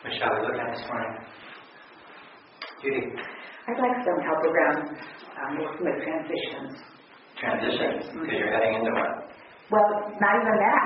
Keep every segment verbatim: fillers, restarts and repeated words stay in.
What shall we look at this morning? Judy? I'd like some help around um, with transitions. Transitions? Because mm-hmm. you're heading into what? Well, not even that.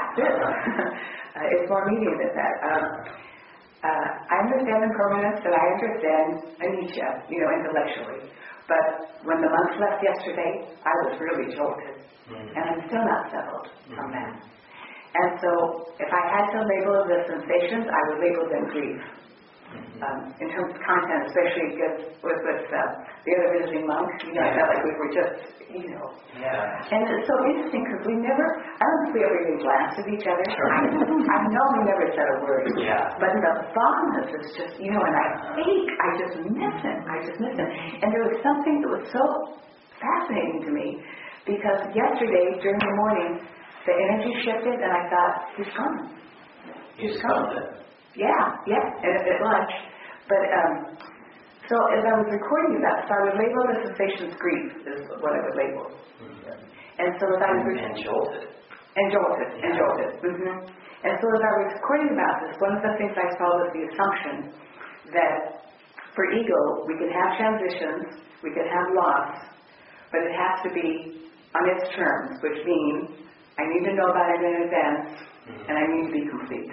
uh, it's more meaty than that. Um, uh, I understand impermanence, and I understand Anisha, you know, intellectually. But when the monks left yesterday, I was really jolted. Mm-hmm. And I'm still not settled mm-hmm. from that. And so if I had to label the sensations, I would label them grief. Mm-hmm. Um, in terms of content, especially with, with, with uh, the other visiting monks, you know, yeah. I felt like we were just, you know. Yeah. And it's so interesting because we never, I don't think we ever even glanced at each other. Sure. I, I know we never said a word. Yeah. But the fondness is just, you know, and I ache, I just miss him. I just miss him. And there was something that was so fascinating to me because yesterday during the morning, the energy shifted and I thought, he's gone. He's gone. Yeah, yeah, and at lunch. But, um, so as I was recording that, so I would label the sensations grief, is what I would label. Mm-hmm. And so as I was... And, and jolted. And jolted, yeah. and jolted. Mm-hmm. And so as I was recording about this, one of the things I saw was the assumption that for ego, we can have transitions, we can have loss, but it has to be on its terms, which means I need to know about it in advance, mm-hmm. and I need to be complete.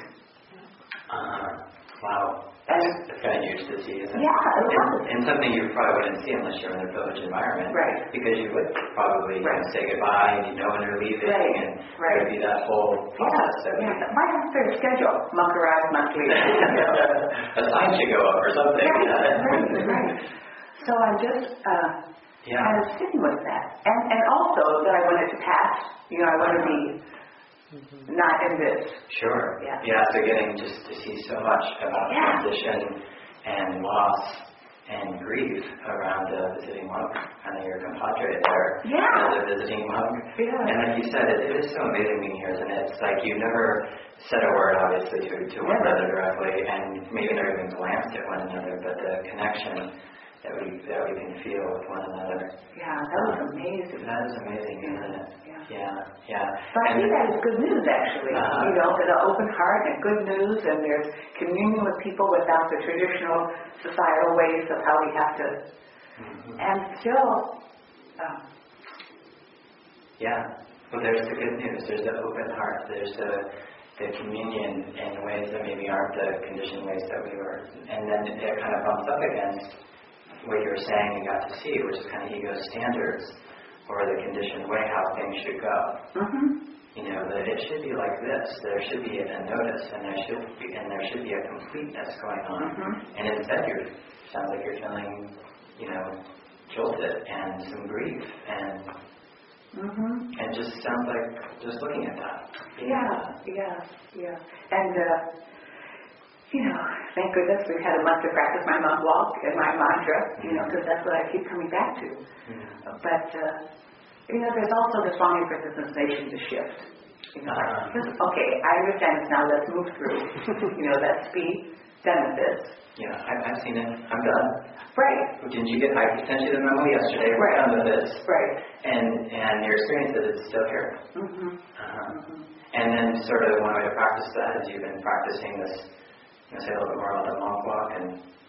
Uh, wow. That's, that's kind of huge to see, isn't it? Yeah, it and, and something you probably wouldn't see unless you're in a village environment. Right. Because you would probably right. say goodbye and you know when you're leaving right. and right. there would be that whole process. Yeah. yeah. Why have their schedule? Monk arrives, monk leaves. A sign should go up or something. Right, right, right. So I'm just uh, yeah. kind of sitting with that. And, and also that I wanted to pass, you know, I want to be Mm-hmm. not in this. Sure. Yeah. Yeah, so getting just to see so much about yeah. transition and loss and grief around a visiting monk, kind of your compadre there yeah. as a visiting monk. Yeah. And like you said, it, it is so amazing being here, isn't it? It's like you never said a word, obviously, to, to one another directly, and maybe never even glanced at one another, but the connection that we that we can feel with one another. Yeah, that was amazing. That is amazing, yeah. isn't it? Yeah. Yeah, yeah. But I think that is good news, actually. Uh-huh. You know, with an open heart and good news, and there's communion with people without the traditional societal ways of how we have to, mm-hmm. and still. Um, yeah. Well, there's the good news. There's the open heart. There's the the communion in ways that maybe aren't the conditioned ways that we were, and then it kind of bumps up against what you were saying you got to see, which is kind of ego standards, or the conditioned way how things should go. Mm-hmm. You know, that it should be like this. There should be a notice, and there should be, and there should be a completeness going on. Mm-hmm. And instead, you sounds like you're feeling, you know, jolted and some grief, and mm-hmm. and just sounds like just looking at that. Yeah, yeah, yeah, and. Uh, You know, thank goodness we've had a month to practice my monk walk and my mantra, you know, because that's what I keep coming back to. Mm-hmm. But, uh, you know, there's also this longing for the sensation to shift. You know, uh-huh. just, okay, I understand this now, let's move through. You know, let's be done with this. Yeah, I've, I've seen it. I'm done. Right. Didn't you get, I sent you the memo yesterday, we're right. done with this. Right. And and your experience is it's still here. Mm-hmm. Uh-huh. Mm-hmm. And then sort of one way to practice that is you've been practicing this. Can I say a little bit more about the monk walk and?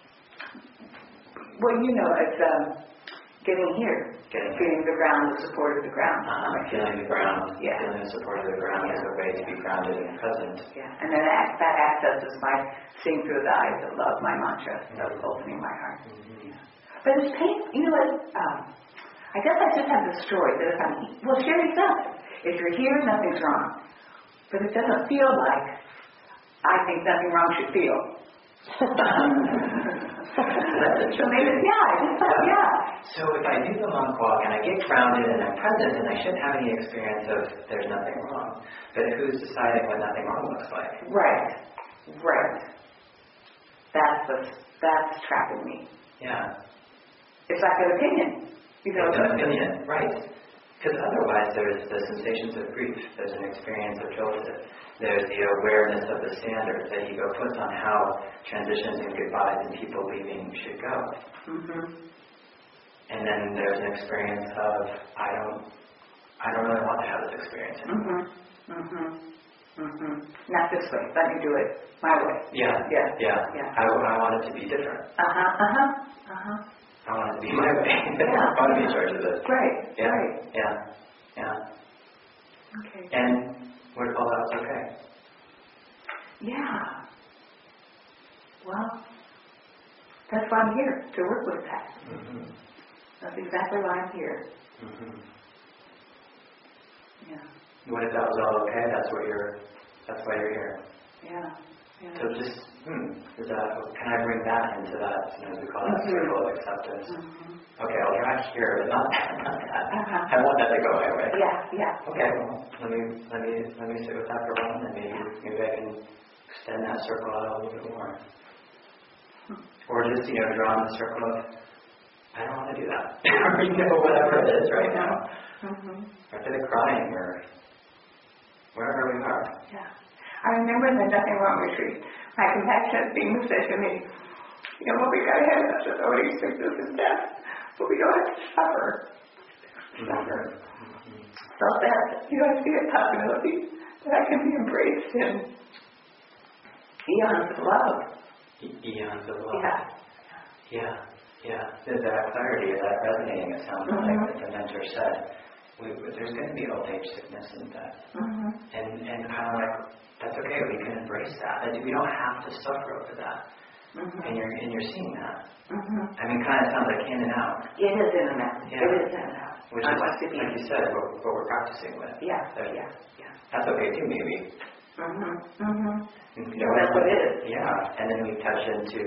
Well, you know, it's um, getting here, getting feeling the ground, the support of the ground. Uh-huh. Feeling the ground, yeah. feeling the support of the ground yeah. is a way to be grounded and present. Yeah, and then that, that access is by seeing through the eyes of love, my mantra, mm-hmm. of opening my heart. Mm-hmm. Yeah. But it's painful. You know what? Um, I guess I just have this story that if I'm well, share yourself. If you're here, nothing's wrong. But it doesn't feel like. I think nothing wrong should feel. so that's so maybe, yeah, I just thought, yeah. So if I do the monk walk and I get grounded and I'm present and I shouldn't have any experience of there's nothing wrong, but who's deciding what nothing wrong looks like? Right, right. That's what's, that's trapping me. Yeah. It's like an opinion. You know, it's an opinion, right. Because otherwise there's the sensations of grief, there's an experience of jolted. There's the awareness of the standard that ego puts on how transitions and goodbyes and people leaving should go. Mm-hmm. And then there's an experience of I don't, I don't really want to have this experience anymore. Mm-hmm. Mm-hmm. Mm-hmm. Not this way. Let me do it my way. Yeah, Yeah. yeah. Yeah. I, I want it to be different. Uh-huh, uh-huh, uh-huh. I want it to be my way. Yeah. I want to be in charge of this. Right, Yeah, right. yeah, yeah. Okay. And what if all that's okay? Yeah. Well, that's why I'm here, to work with that. Mm-hmm. That's exactly why I'm here. Mm-hmm. Yeah. What if that was all okay? That's what you're. That's why you're here. Yeah. Yeah. So just, hmm, is that? Can I bring that into that? Sometimes we call that Mm-hmm. circle of acceptance. Mm-hmm. Okay, I'll try here, but not that. Not that. Uh-huh. I want that to go my way. Yeah. Yeah. Okay. Well, let me let me let me sit with that for a while, and maybe maybe I can extend that circle out a little bit more. Or just, you know, draw on the circle of, I don't want to do that. Or, you know, whatever it is right now. Mm-hmm. Or to the crying, or wherever we are. Yeah. I remember in the Nothing Wrong retreat, my compassionate being said to me, you know, what we got to have is authority, sickness, and death, but we don't have to suffer. Suffer. Mm-hmm. So that, you know, I see a possibility that I can be embraced in eons of love. E- eons of love. Yeah. Yeah, yeah. There's that clarity, that resonating, it sounds Mm-hmm. like, that the mentor said. We, there's going to be old age, sickness, and death. Mm-hmm. And, and kind of like, that's okay, we can embrace that. And we don't have to suffer over that. Mm-hmm. And you're, and you're seeing that. Mm-hmm. I mean, kind of sounds like in and out. It is in and out. Yeah. It is in and out. Which I is, want to be. like you said, what, what we're practicing with. Yeah, That- yeah, yeah. That's okay too, maybe. Mm-hmm. Mm-hmm. You Yeah, that's what it is. Yeah, and then we touch into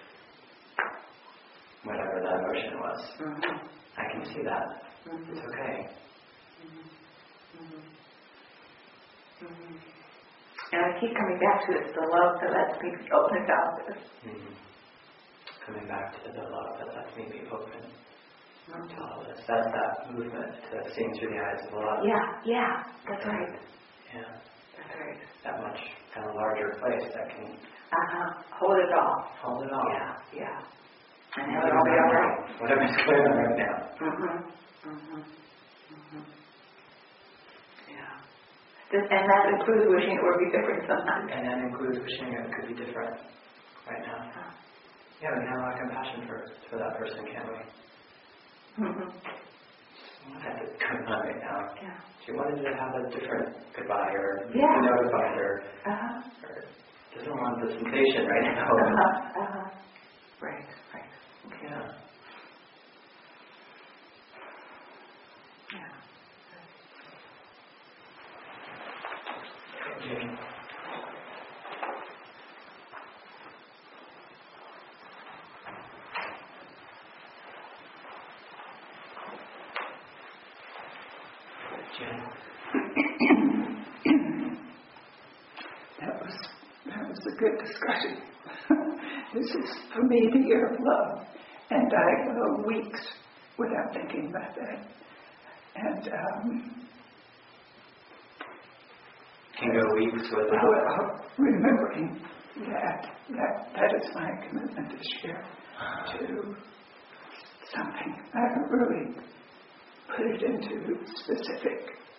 whatever that emotion was. Mm-hmm. I can see that. Mm-hmm. It's okay. Mm-hmm. Mm-hmm. And I keep coming back to it, the love that lets me open it up. Mm-hmm. Coming back to the love that lets me be open Mm-hmm. to all this. That's that movement to seeing through the eyes of love. Yeah, yeah, that's right. Yeah. That's right. That much kind of larger place that can Uh-huh. Hold it all. hold it all. Yeah, yeah. And have it all be all right. Whatever's going on right now. Mm-hmm. Mm-hmm. Mm-hmm. Yeah. Does, and that includes wishing it would be different sometimes. And that includes wishing it could be different right now. Uh-huh. Yeah, we can have a lot of compassion for, for that person, can't we? Mm-hmm. What has it going on right now? Yeah. She wanted to have a different goodbye or Yeah. you know goodbye or, Uh-huh. or doesn't want the sensation right now. Uh-huh. Uh-huh. Right, right. Okay. Yeah. Yeah. Okay. Jen. That was that was a good discussion. This is for me the year of love, and I go weeks without thinking about that. And um, Can go weeks without. well, remembering that that that is my commitment this year to something. I haven't really put it into specific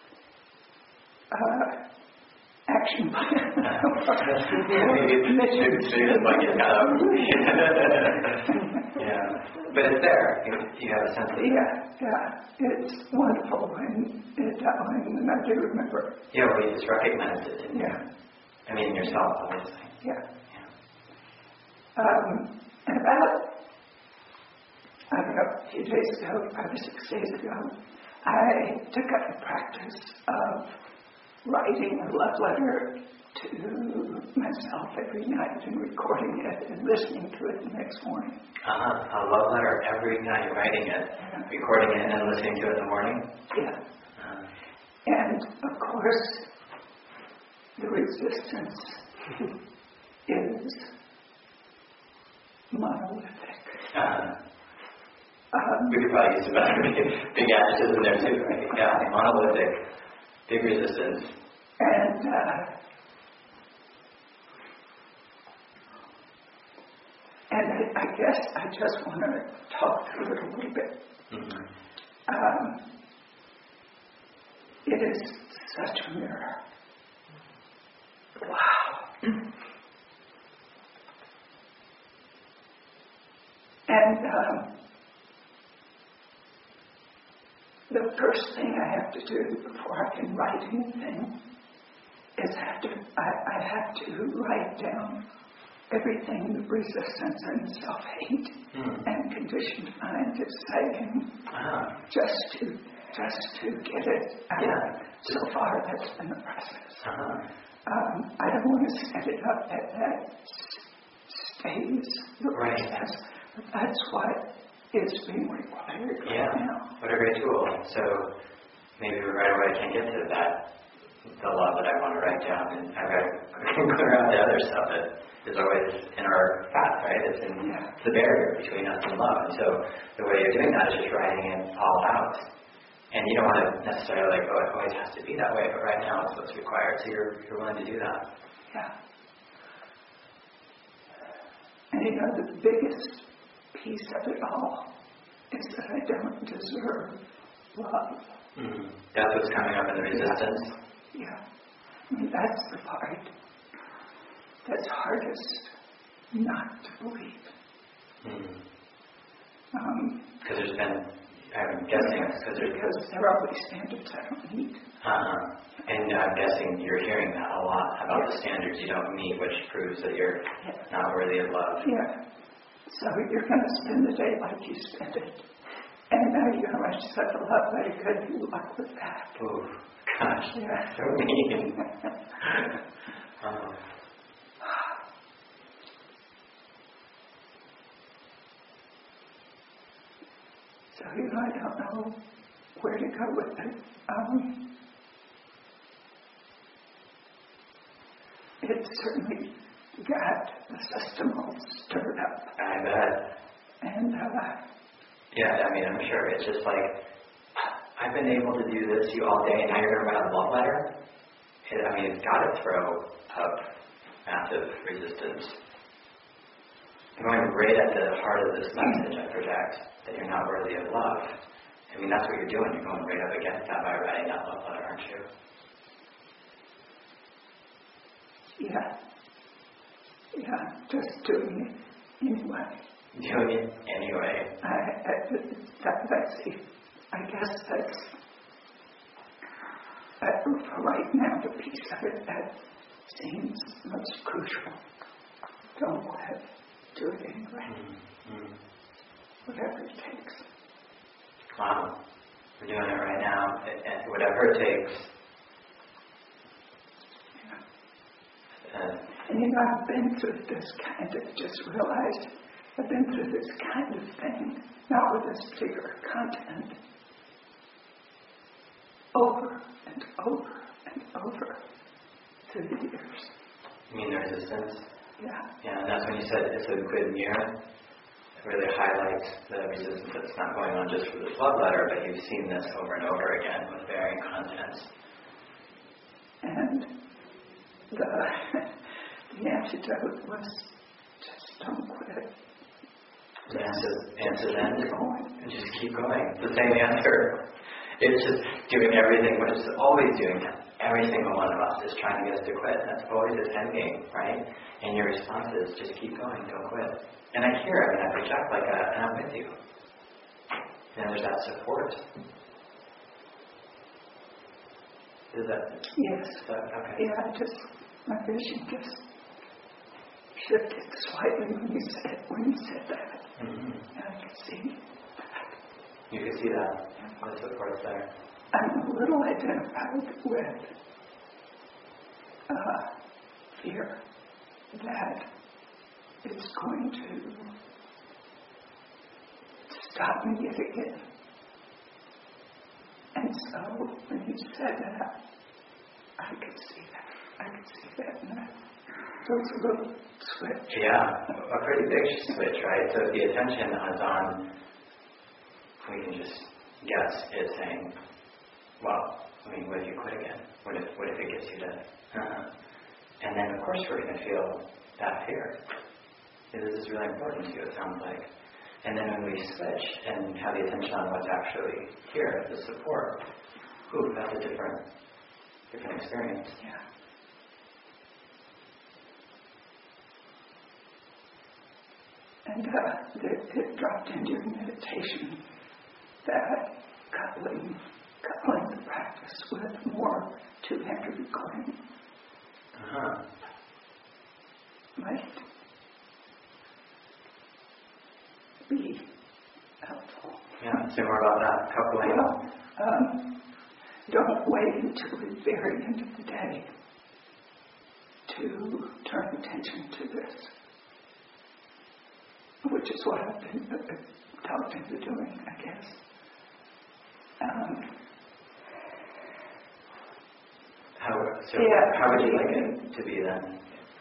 uh, action plan. Maybe it's maybe it's like it kind of. Yeah, but it's there. You, you have a sense of it. Yeah, yeah, it's wonderful, and it, uh, and I do remember. Yeah, well, you just recognize it. Didn't you? Yeah, I mean, yourself, obviously. yeah. Yeah. Um, and about, I don't know, a few days ago, five or six days ago, I took up the practice of writing a love letter to myself every night and recording it and listening to it the next morning. Uh-huh. A love letter every night, writing it, recording it, and then listening to it in the morning. Yeah. Uh, And, of course, the resistance is monolithic. uh, Um, we could probably use some other big, big adjectives in there too, right? Yeah, monolithic, big resistance. and uh, and I, I guess I just want to talk through it a little bit. Mm-hmm. Um, it is such a mirror. And um, the first thing I have to do before I can write anything is have to, I, I have to write down everything resistance and self-hate mm. and conditioned mind is saying, uh-huh. just to just to get it out. Yeah. So far, that's been the process. Uh-huh. Um, I don't want to set it up that that stays the Right. process, but that's what is being required right Yeah. now. What a great tool. So maybe right away I can't get to that, the love that I want to write down, and I've got to clear out the other stuff that is always in our path, right? It's in Yeah. the barrier between us and love. And so the way you're doing that is just writing it all out. And you don't want to necessarily like, oh, it always has to be that way, but right now it's what's required. So you're you're willing to do that. Yeah. And you know, the biggest piece of it all is that I don't deserve love. Mm-hmm. That's what's coming up in the resistance. Yeah. I mean, that's the part that's hardest not to believe. Mm-hmm. Um, Because there's been, I'm guessing, it's because there's because there are always standards I don't meet. Uh-huh. And I'm guessing you're hearing that a lot about the standards you don't meet, which proves that you're Yeah. not worthy of love. Yeah. So you're going to spend the day like you spent it. And now you're going to write yourself a love letter. Good luck with that. Ooh, gosh, Yeah. so mean. um, So, you know, I don't know where to go with it. Um, it certainly got the system all stirred up. I bet. And, uh, Yeah, I mean, I'm sure it's just like, I've been able to do this to you all day, and now you're going to write a love letter? It, I mean, it's got to throw up massive resistance. I'm going right at the heart of this message I project, that you're not worthy of love. I mean, that's what you're doing. You're going right up against that by writing that love letter, aren't you? yeah. Yeah, just doing it anyway. Doing it anyway. I, I, that, that's it. I guess that's, that for right now, the piece of it that seems most crucial. Don't quit. Do it anyway. Mm-hmm. Whatever it takes. Wow. We're doing it right now. And whatever it takes. Yeah. Uh, And you know, I've been through this kind of, just realized, I've been through this kind of thing, not with this particular content, over and over and over through the years. you mean the resistance? Yeah. Yeah, and that's when you said it's a good mirror. It really highlights the resistance that's not going on just for this love letter, but you've seen this over and over again with varying contents. And the, the antidote was just don't quit. The answer, answer then, Keep going. and just keep going. It's the same answer. It's just doing everything, but it's always doing that. Every single one of us is trying to get us to quit. That's always its end game, right? And your response is just keep going, don't quit. And I hear it, and I project like that, and I'm with you. And there's that support. Is that? Yes. Is that okay? Yeah, I just, my vision just shifted slightly when you said, when you said that. Mm-hmm. And I could see that. You can see that. The support's there. I'm a little identified with uh, fear that it's going to stop me yet again. And so when you said that, I could see that. I could see that. And that there was a little switch. Yeah, a pretty big switch, right? So if the attention is on, we can just guess it's saying, well, I mean, what if you quit again? What if, what if it gets you to, uh-huh. And then of course we're going to feel that fear. This is really important to you, it sounds like. And then when we switch and have the attention on what's actually here, the support, ooh, that's a different, different experience. Yeah. And uh, it, it dropped into your meditation that coupling, coupling the practice with more two-handed recording Uh-huh. might be helpful. Yeah, say more about that, coupling. Well, um, don't wait until the very end of the day to turn attention to this, which is what I've been uh, talked into doing, I guess. Um, How, so Yeah. how would you like it to be then?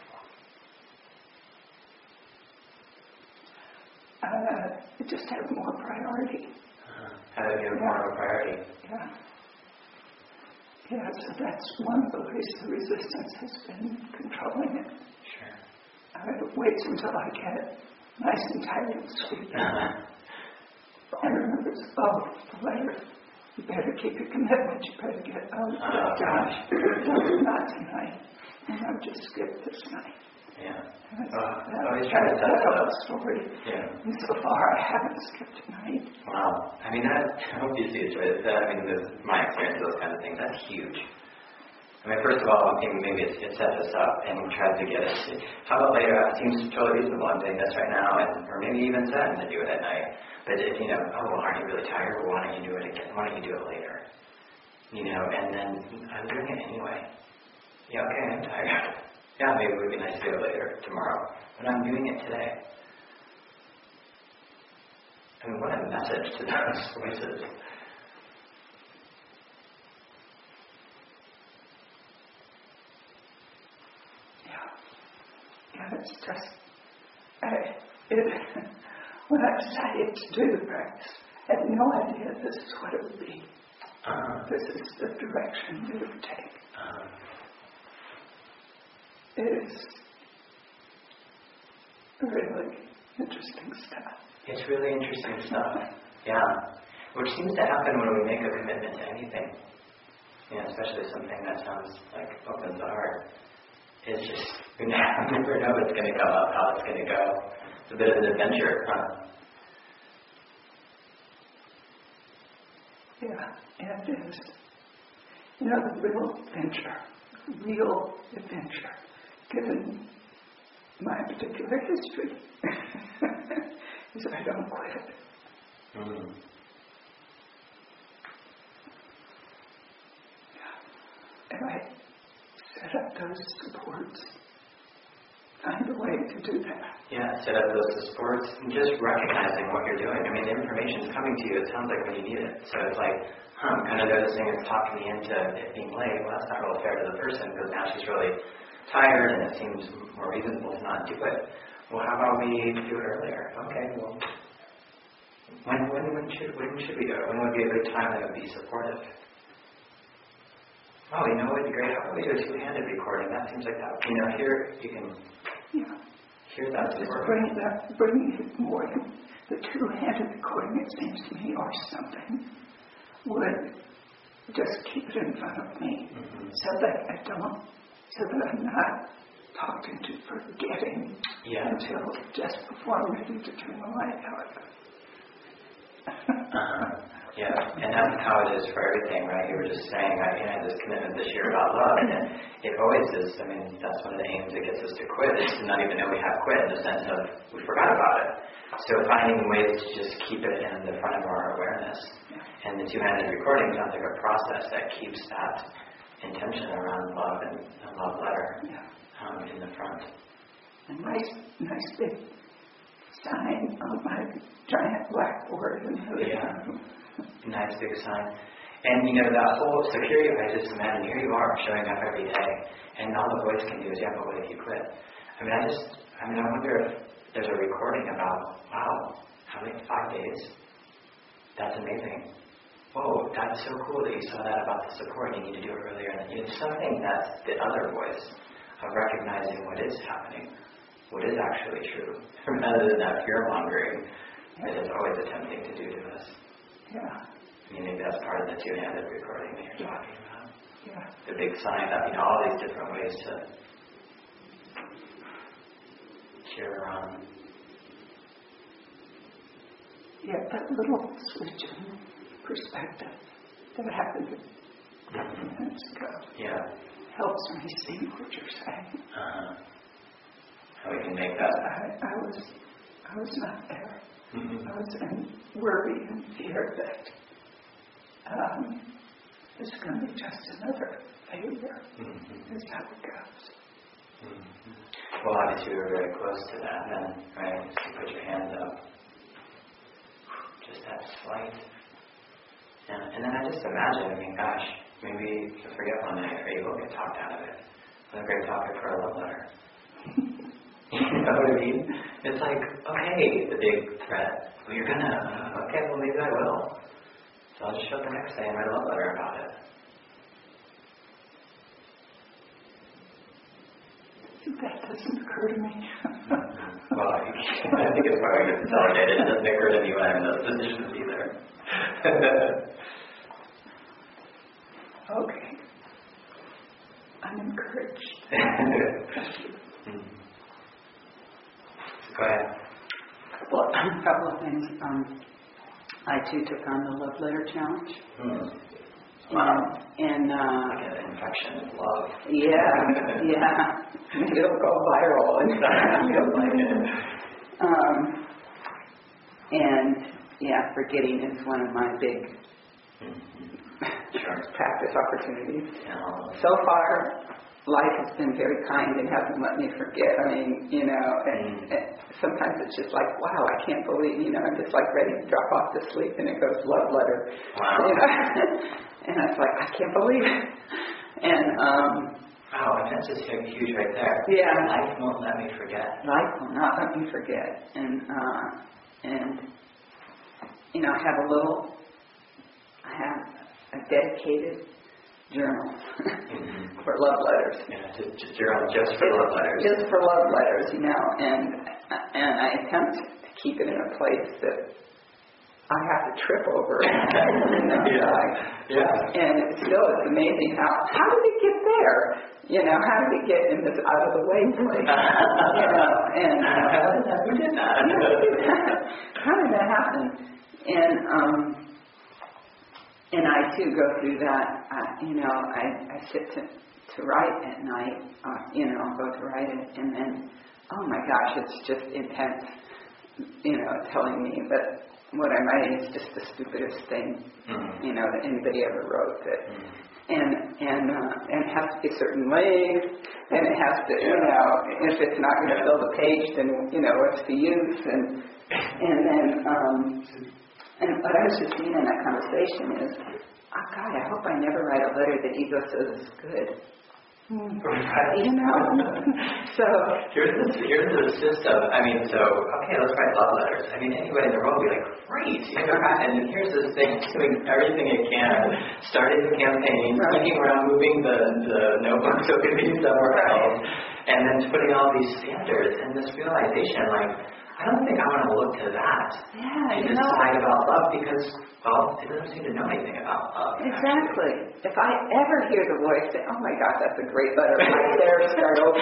uh, it just has more priority. Uh, how to give more of a priority? Yeah. Yeah, so that's one of the ways the resistance has been controlling it. Sure. Uh, it waits until I get nice and tired and sleepy. Uh-huh. And remembers, oh, the letter, you better keep your commitment, you better get, oh, Oh, gosh, no, not tonight. And I'll just skip this night. Yeah. That's, Oh, that's, always trying to that's set the that up. story. Yeah. And so far, I haven't skipped a night. Wow. I mean, that, I hope you see it, right? That, I mean, this, my experience of those kind of things, that's huge. I mean, first of all, I think maybe it, it sets us up and tries to get us to, how about later? It seems totally reasonable. I'm doing this right now, and or maybe even then to do it at night. But if, you know, oh, well, aren't you really tired? Well, why don't you do it again? Why don't you do it later? You know, and then I'm doing it anyway. Yeah, okay, I'm tired. Yeah, maybe it would be nice to do it later, tomorrow. But I'm doing it today. I mean, what a message to those voices. Yeah. Yeah, it's just, I, it, when I decided to do the practice, I had no idea this is what it would be. Uh-huh. This is the direction it would take. Uh-huh. It is really interesting stuff. It's really interesting stuff. Yeah. Which seems to happen when we make a commitment to anything. You know, especially something that sounds like opens the heart. It's just, we never know what's going to come up, how it's going to go. It's a bit of an adventure, huh? Yeah, and it is. You know, the real adventure, real adventure, given my particular history, is that I don't quit. Mm. And I set up those supports, find a way to do that. Yeah, set up those supports and just recognizing what you're doing. I mean, the information's coming to you. It sounds like when you need it. So it's like, huh, I'm kind of noticing it's talking me into it being late. Well, that's not real fair to the person because now she's really tired and it seems more reasonable to not do it. Well, how about we do it earlier? Okay, well, when when when should when should we do it? When would be a good time that would be supportive? Oh, you know what would be great? How about we do a two-handed recording? That seems like that. You know, here you can Yeah. hear that Just support. bring that, bring it more in. The two-handed recording, it seems to me, or something, would just keep it in front of me, Mm-hmm. so that I don't, so that I'm not talking to forgetting Yeah. until just before I'm ready to turn the light out. Uh-huh. Yeah, and that's how it is for everything, right? You were just saying, I had this commitment this year about love, and it always is. I mean, that's one of the aims that gets us to quit, is to not even know we have quit in the sense of we forgot about it. So finding ways to just keep it in the front of our awareness. And the two-handed recording sounds like a process that keeps that intention around love and a love letter Yeah. um, in the front. A nice, nice big sign on my giant blackboard in the living Yeah. room. Nice big sign. And you know, that whole, so here you, I just imagine, here you are showing up every day, and all the voice can do is, yeah, but what if you quit? I mean, I just, I mean, I wonder if there's a recording about, wow, how many, five days? That's amazing. Whoa, that's so cool that you saw that about the support, you need to do it earlier. And you know, something that's the other voice of recognizing what is happening, what is actually true, rather than that fear-mongering that is always attempting to do to us. Yeah. I mean, maybe that's part of the two-handed recording that you're talking about. Yeah. The big sign up, you know, all these different ways to cheer on. yeah, that little switch in perspective that happened a couple of minutes ago Yeah. helps me see what you're saying. Uh-huh. How we can make that. I, I was, I was not there. Mm-hmm. I was in worry and fear that um, it's going to be just another failure. Mm-hmm. That's how it goes. Mm-hmm. Well, obviously we were very close to that then, right? So you put your hands up. Just that slight. Yeah. And then I just imagine, I mean, gosh, maybe you'll forget one night or you will get talked out of it. What a great topic for a love letter. You know what I mean? It's like, okay, the big threat. Well, you're gonna, uh, okay, well, maybe I will. So I'll just show up the next day and write a love letter about it. That doesn't occur to me. Well, I think it's probably consolidated. It doesn't occur to anyone in those positions either. Okay. I'm encouraged. Go ahead. Well, a couple of things. Um, I too took on the love letter challenge. Hmm. Wow. And, and uh, Like an infection of love. yeah, yeah. Maybe it'll go viral. And Feels like it. um, and yeah, forgetting is one of my big Sure. practice opportunities. Yeah. So far, life has been very kind and hasn't let me forget. I mean, you know, and, Mm. and sometimes it's just like, wow, I can't believe, you know, I'm just like ready to drop off to sleep and it goes love letter. Wow. You know? And I was like, I can't believe it. And, um, Wow, and that's just huge right there. Yeah. Life won't let me forget. life will not let me forget. And, uh, and, you know, I have a little, I have a dedicated journal Mm-hmm. for love letters. Yeah, just, just journal just for love letters. Just for love letters, you know, and and I attempt to keep it in a place that I have to trip over. You know, Yeah. like, Yeah. and it still it's amazing how how did it get there? You know, how did it get in this out of the way place? You know, and uh, Who did that? how did that happen? And um. And I too go through that. Uh, you know, I, I sit to, to write at night. Uh, you know, I'll go to write it, and then, oh my gosh, it's just intense. You know, telling me that what I'm writing is just the stupidest thing. Mm-hmm. You know, that anybody ever wrote. That, Mm-hmm. and and uh, and it has to be a certain length, and it has to, Yeah. you know, if it's not going to Yeah. fill the page, then you know, what's the use? And and then. Um, And what I was just seeing in that conversation is, oh God, I hope I never write a letter that ego says is good. Right. You know? So, Here's the, here's the system. I mean, so, okay, let's write love letters. I mean, anybody in the world would be like, great. You know, and then here's this thing doing everything it can, starting the campaign, Right. sneaking around, moving the, the notebook so it can be somewhere Right. else, and then putting all these standards and this realization, like, I don't think I want to look to that yeah, to you know. decide about love because, well, it doesn't seem to know anything about love. Exactly. If I ever hear the voice say, oh my God, that's a great letter, right there, start over.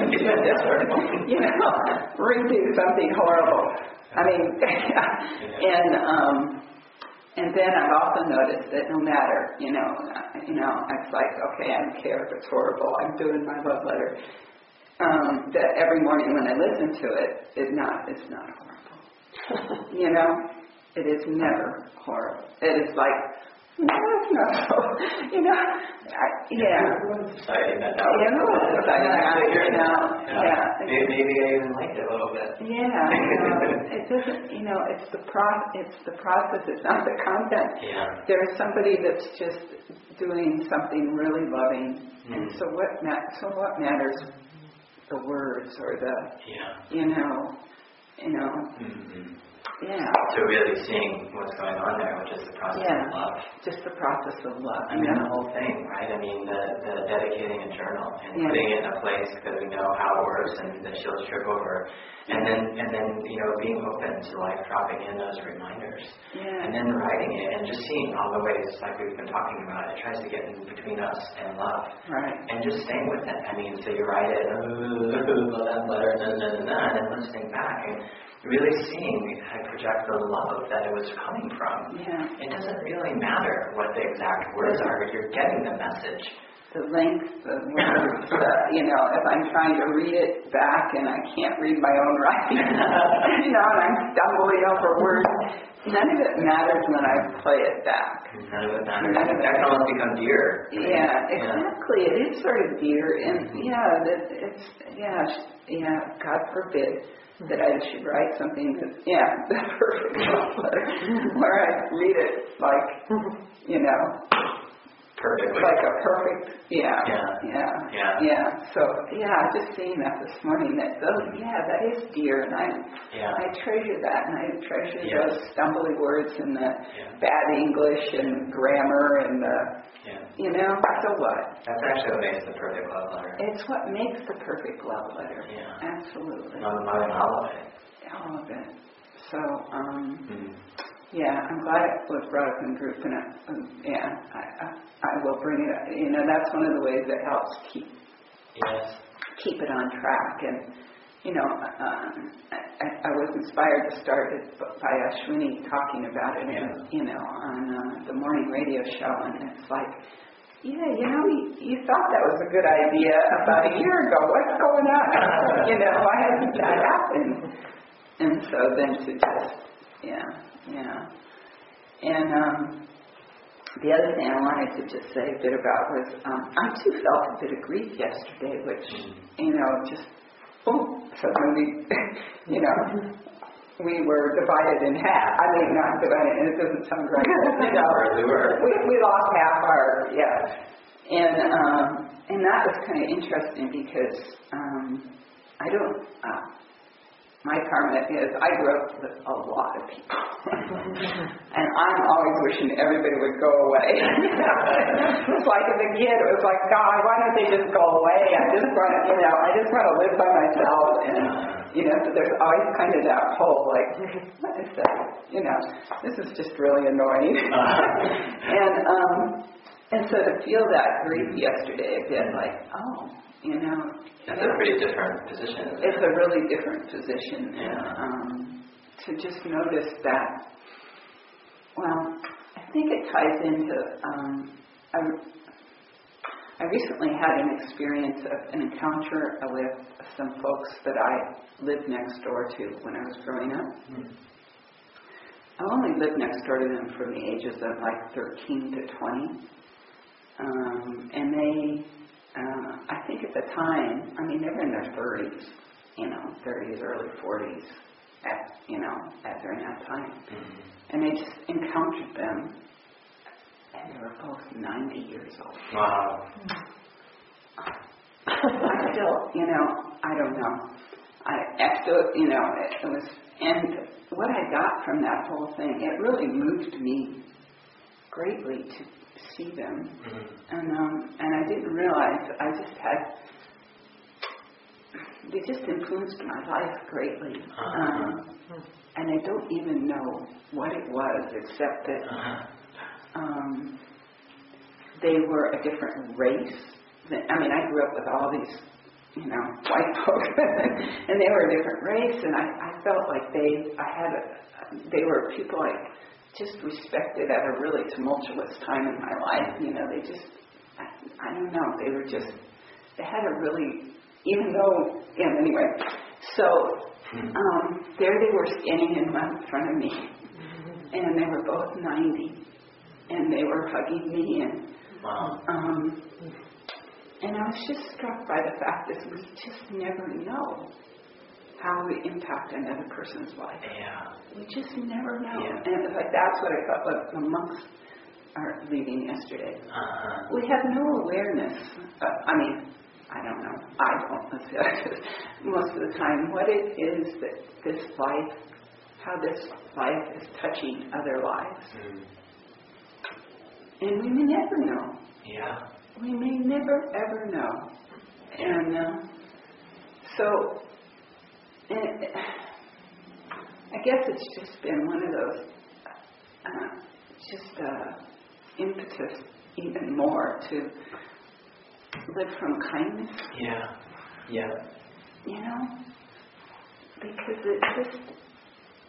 You know, redo something horrible. I mean, and, um, and then I've also noticed that no matter, you know, uh, you know, it's like, okay, I don't care if it's horrible, I'm doing my love letter. Um, that every morning when I listen to it, it's not, it's not horrible. You know, it is never horrible. It is like, no, it's not so, you know, I, yeah. Everyone's deciding that now. Yeah, everyone's deciding that, Figure it you know, out. yeah. Maybe, maybe I even liked it a little bit. Yeah, you know, it doesn't, you know, it's the pro, it's the process, it's not the content. Yeah. There's somebody that's just doing something really loving, Mm. and so what ma- so what matters? The words or the, Yeah. you know, you know, Mm-hmm. yeah, So really seeing what's going on there, which is the process Yeah. of love. just the process of love. I you mean, know? the whole thing, right? I mean, the, the dedicating a journal and Yeah. putting it in a place because we know how it works and that she'll trip over. And then, and then, you know, being open to life dropping in those reminders. Yeah. And then writing it and just seeing all the ways, like we've been talking about, it tries to get in between us and love. Right. And just staying with it. I mean, so you write it, oh, that letter, da, da, da, da, and then listening back and really seeing, like, project the love that it was coming from. Yeah. It doesn't really matter what the exact words are, you're getting the message. The length of words, uh, you know, if I'm trying to read it back and I can't read my own writing, you know, and I'm stumbling over words, none of it matters when I play it back. None of it matters. That can almost become dear. Yeah, exactly. It is sort of dear, and yeah, that it's yeah, yeah. God forbid that I should write something that yeah, the perfect love letter, where I read it like, you know. Perfectly. Like a perfect, yeah, yeah, yeah, yeah, yeah. So yeah, just seeing that this morning. That those, yeah, that is dear, and I, yeah. I treasure that, and I treasure yes. those stumbly words and the yeah. bad English and grammar and the, yeah. you know. So what? That's actually what makes the perfect love letter. It's what makes the perfect love letter. Yeah, absolutely. Not all of it. All of it. So, um. Mm-hmm. Yeah, I'm glad it was brought up in group, and it, um, yeah, I, I, I will bring it up. You know, that's one of the ways that helps keep yes. keep it on track. And you know, um, I, I was inspired to start it by Ashwini talking about it, yeah. and you know, on uh, the morning radio show, and it's like, yeah, you know, you, you thought that was a good idea about a year ago. What's going on? You know, why hasn't that happened? And so then to just, yeah. Yeah. And um, the other thing I wanted to just say a bit about was um, I too felt a bit of grief yesterday, which, you know, just, oh, suddenly, you know, we were divided in half. I mean, not divided, and it doesn't sound right. You know, we were. We, we lost half our, yeah. And, um, and that was kind of interesting because um, I don't, uh, my comment is I grew up with a lot of people. And I'm always wishing everybody would go away. It's like as a kid, it was like, God, why don't they just go away? I just want to, you know, I just want to live by myself. And, you know, so there's always kind of that whole, like, what is that? You know, this is just really annoying. and, um, and so to feel that grief yesterday, a bit like, oh, you know, that's a pretty different position. Isn't it's it? a really different position. Yeah. And, um, to just notice that, well, I think it ties into, um, I, I recently had an experience of an encounter with some folks that I lived next door to when I was growing up. Mm-hmm. I only lived next door to them from the ages of like thirteen to twenty. Um, and they, uh, I think at the time, I mean, they were in their thirties, you know, thirties, early forties, at, you know, at during that time. Mm-hmm. And I just encountered them, and they were both ninety years old. Wow. I still, you know, I don't know. I, I still, you know, it, it was, and what I got from that whole thing, it really moved me greatly to see them. Mm-hmm. And um, and I didn't realize, I just had, they just influenced my life greatly. Uh-huh. Um, and I don't even know what it was, except that uh-huh. um, they were a different race. Than, I mean, I grew up with all these, you know, white folks, and they were a different race, and I, I felt like they, I had, a, they were people I just respected at a really tumultuous time in my life. You know, they just, I, I don't know, they were just, they had a really, even though, yeah, anyway, so um, there they were standing in front of me, and they were both ninety, and they were hugging me, and wow. um, and I was just struck by the fact that we just never know how we impact another person's life. Yeah. We just never know. Yeah. And it was like that's what I thought like the monks are leaving yesterday. Uh-huh. We have no awareness. Uh, I mean, I don't know. I don't. Most of the time, what it is that this life, how this life is touching other lives. Mm. And we may never know. Yeah. We may never, ever know. And uh, so, and it, I guess it's just been one of those, uh, just uh, impetus even more to live from kindness. Yeah. Yeah. You know? Because it just,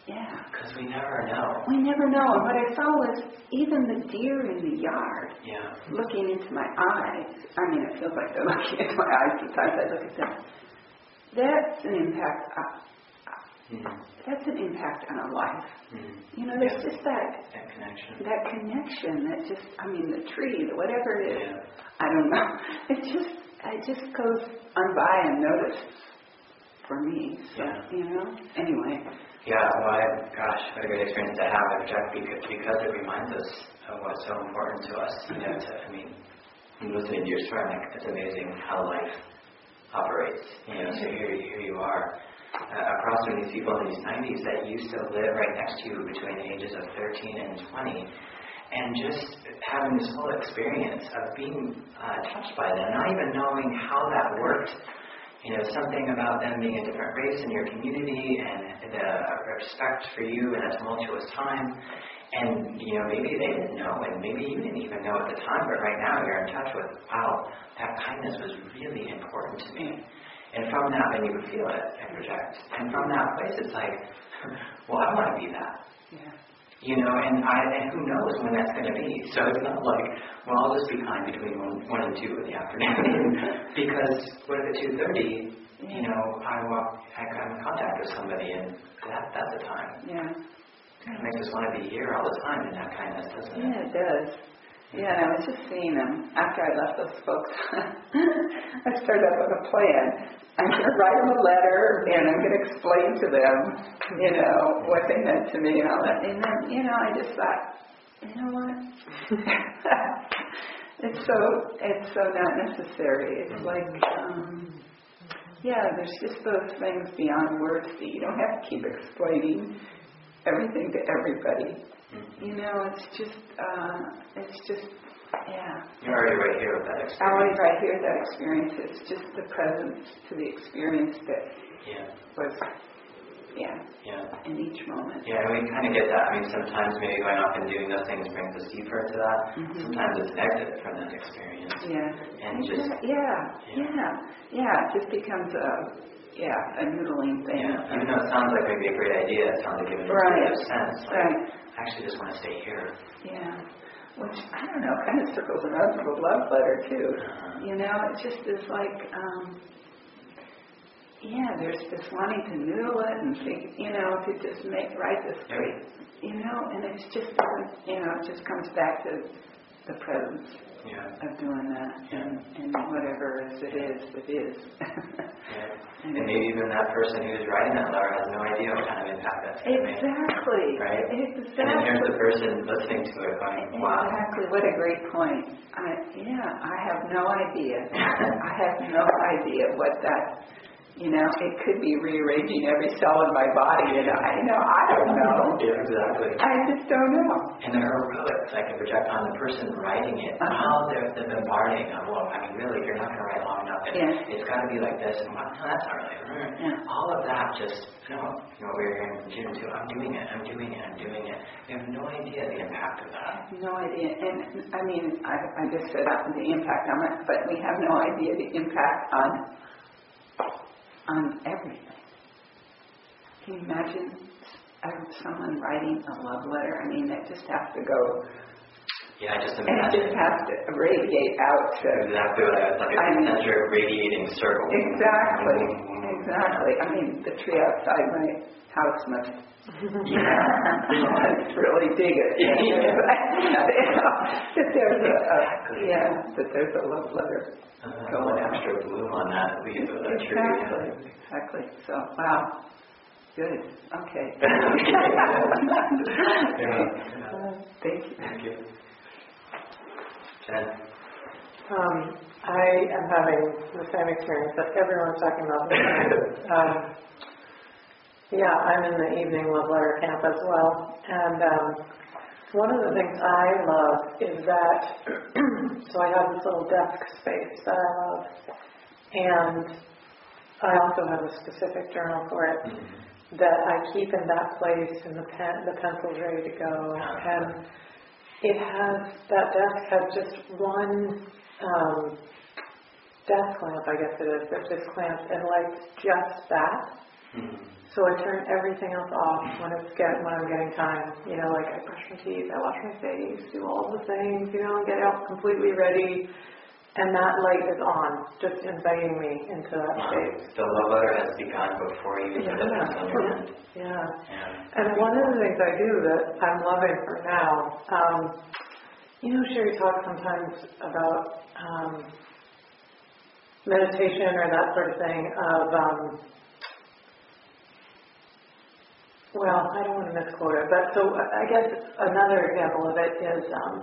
yeah. Because we never know. We never know. And what I saw was even the deer in the yard Yeah. looking into my eyes. I mean, it feels like they're looking into my eyes sometimes. I look at them. That's an impact. Uh, Mm-hmm. that's an impact on a life. Mm-hmm. You know, there's Yeah. just that That connection. that connection. That just, I mean, the tree, the whatever it is. Yeah. I don't know. It just, it just goes on by unnoticed for me. So, Yeah. you know. Anyway. Yeah, well, I, gosh, what a great experience to have with Jack because, because it reminds us of what's so important to us. You know, to, I mean, listening to your story, like, it's amazing how life operates. You know, so here, here you are, uh, across from these people in these nineties that used to live right next to you between the ages of thirteen and twenty, and just having this whole experience of being uh, touched by them, not even knowing how that worked. You know, something about them being a different race in your community and the respect for you in a tumultuous time. And, you know, maybe they didn't know and maybe you didn't even know at the time, but right now you're in touch with, wow, that kindness was really important to me. And from that, then you would feel it and project. And from that place, it's like, well, I want to be that. Yeah. You know, and I and who knows when that's going to be. So it's not like, well, I'll just be kind between one, one and two in the afternoon. Because what if at two thirty, you know, I walk, I come in contact with somebody, and that that's a time. Yeah. It makes us want to be here all the time in that kindness, doesn't it? Yeah, it does. Yeah, and I was just seeing them after I left those folks. I started up with a plan. I'm going to write them a letter, and I'm going to explain to them, you know, what they meant to me and all that. And then, you know, I just thought, you know what? it's so it's so not necessary. It's like, um, yeah, there's just those things beyond words that you don't have to keep explaining everything to everybody. You know, it's just, uh, it's just, yeah. You're already right here with that I experience. always right here that experience. It's just the presence to the experience that Yeah. was, yeah, Yeah. in each moment. Yeah, and we kind of get that. I mean, sometimes maybe going off and doing those things brings us deeper into that. Mm-hmm. Sometimes it's an exit from that experience. Yeah. And just, yeah, yeah. yeah, yeah. It just becomes a, yeah, a noodling thing. yeah, even though it sounds like maybe a great idea, it sounds like it makes Right. a sense. Like, Right. I actually just want to stay here. Yeah. Which, I don't know, kind of circles around to the love letter, too. Uh-huh. You know, it just is like, um, yeah, there's this wanting to noodle it and think, you know, to just make, write this great, you know, and it's just, you know, it just comes back to the presence Yeah. of doing that, and, and whatever it is, it is. Yeah. And maybe even that person who's writing that letter has no idea what kind of impact that's going to make. Exactly. Right? Exactly. And then here's the person listening to it going, wow. Exactly. What a great point. I, yeah, I have no idea. I have no idea what that, you know, it could be rearranging every cell in my body, and I know, I don't know. Yeah, exactly. I just don't know. And the heroics I can project on the person writing it, Uh-huh. while they're the bombarding of, well, I mean, really, you're not going to write long enough. And Yeah. it's got to be like this. And well, no, that's not really. Mm. Yeah. All of that just, you know, you know, we were hearing from Jim too. I'm doing it. I'm doing it. I'm doing it. We have no idea the impact of that. No idea. And, I mean, I, I just said uh, the impact on it, but we have no idea the impact on on everything. Can you imagine uh, someone writing a love letter? I mean, that just has to go, Yeah, I just and it imagine. just has to radiate out to... Exactly what I was like. I A mean- concentric radiating circle. Exactly, exactly. I mean, the tree outside my house must, must really dig it. You know, that there's a, a, yeah, that there's a love letter Uh, going out. extra bloom on that leaf of that tree. Exactly, exactly. So, wow, good. Okay. Yeah. Uh, Thank you. Thank you. Jen? Um, I am having the same experience that everyone's talking about. um, yeah, I'm in the evening love letter camp as well. And um, one of the things I love is that, so I have this little desk space that I love. And I also have a specific journal for it Mm-hmm. that I keep in that place, and the pen, the pencil's ready to go. And it has, that desk has just one um, desk lamp, I guess it is, that just clamps and lights just that. Mm-hmm. So I turn everything else off when it's get when I'm getting time. You know, like I brush my teeth, I wash my face, do all the things, you know, get out completely ready. And that light is on, just inviting me into that space. The love letter has begun before you put the pencil in your hand. Yeah. Yeah. And one of the things I do that I'm loving for now, um, you know, Sherry talks sometimes about um, meditation or that sort of thing of, um, well, I don't want to misquote it, but so I guess another example of it is, um,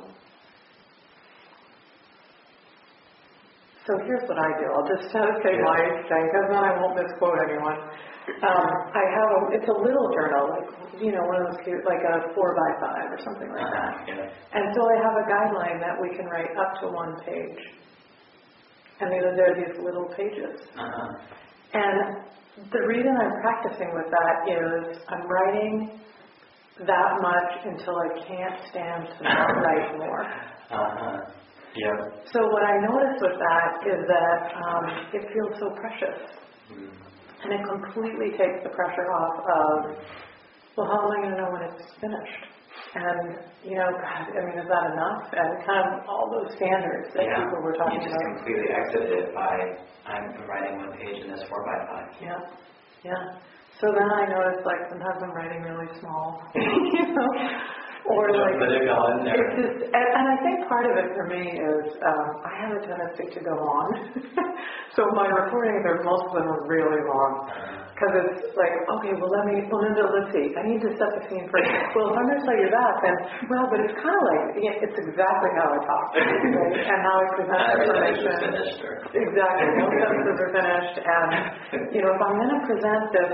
so here's what I do. I'll just uh, say my thing, because then I won't misquote anyone. Um, I have a, it's a little journal, like, you know, one of those cute, like a four by five or something like that. Yeah. And so I have a guideline that we can write up to one page. And there are these little pages. Uh-huh. And the reason I'm practicing with that is I'm writing that much until I can't stand to not write more. Uh-huh. Yeah. So what I notice with that is that um, it feels so precious. Mm. And it completely takes the pressure off of, well, how am I going to know when it's finished? And, you know, God, I mean, is that enough? And kind of all those standards that Yeah. people were talking You just about. completely exited it by, I'm writing one page in this four by five. Yeah, yeah. So then I notice, like, sometimes I'm writing really small, you know, or Just like, let it go in there. it's just, and, and I think part of it for me is um, I have a tendency to go on. So my recordings are, most of them are really long. Because it's like, okay, well, let me, well, Linda, let's see. I need to set the scene first. Well, if I'm going to tell you that, then, well, but it's kind of like, yeah, it's exactly how I talk, right? And how I present Not every sentence information. is finished. Or... Exactly. No sentences are finished. And, you know, if I'm going to present this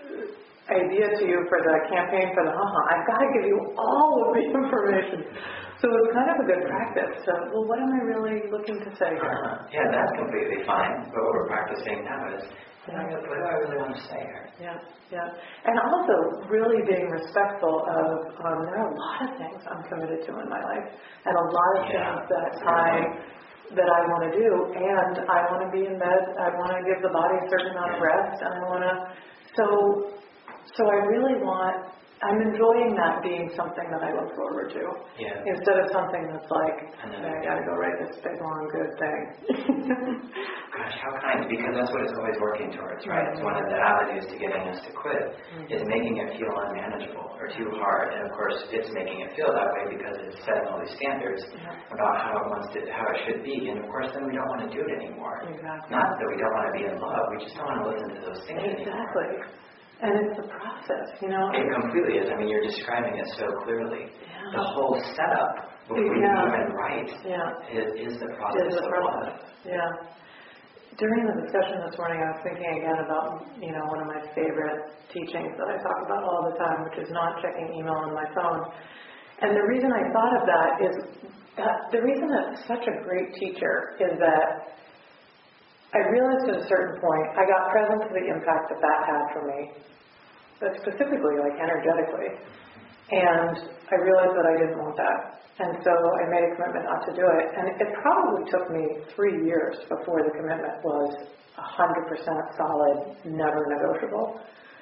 idea to you for the campaign for the haha, I've got to give you all of the information. So it's kind of a good practice. So, well, what am I really looking to say here? Uh-huh. Yeah, that's completely fine. But what we're practicing now is, what do I what do I really want to say here? Yeah, yeah. And also really being respectful of, um, there are a lot of things I'm committed to in my life. And a lot of Yeah, things that that's a good I... point. that I want to do, and I want to be in bed, I want to give the body a certain amount of Yeah. rest, and I want to, so, so I really want, I'm enjoying that being something that I look forward to, Yeah. instead of something that's like, And then- I gotta go write this big, long, good thing. Gosh, how kind, because that's what it's always working towards, right? It's one of the avenues to getting us to quit, is making it feel unmanageable or too hard. And of course, it's making it feel that way because it's setting all these standards Yeah. about how it wants to, how it should be. And of course, then we don't want to do it anymore. Exactly. Not that we don't want to be in love, we just don't want to listen to those things anymore. Exactly. And it's the process, you know? It completely is. I mean, you're describing it so clearly. Yeah. The whole setup before you Yeah. even write Yeah. is, is the process Is the of love. process. Yeah. During the discussion this morning, I was thinking again about, you know, one of my favorite teachings that I talk about all the time, which is not checking email on my phone. And the reason I thought of that is that the reason that's such a great teacher is that I realized at a certain point, I got present to the impact that that had for me, but specifically, like energetically. And I realized that I didn't want that. And so I made a commitment not to do it. And it probably took me three years before the commitment was one hundred percent solid, never negotiable.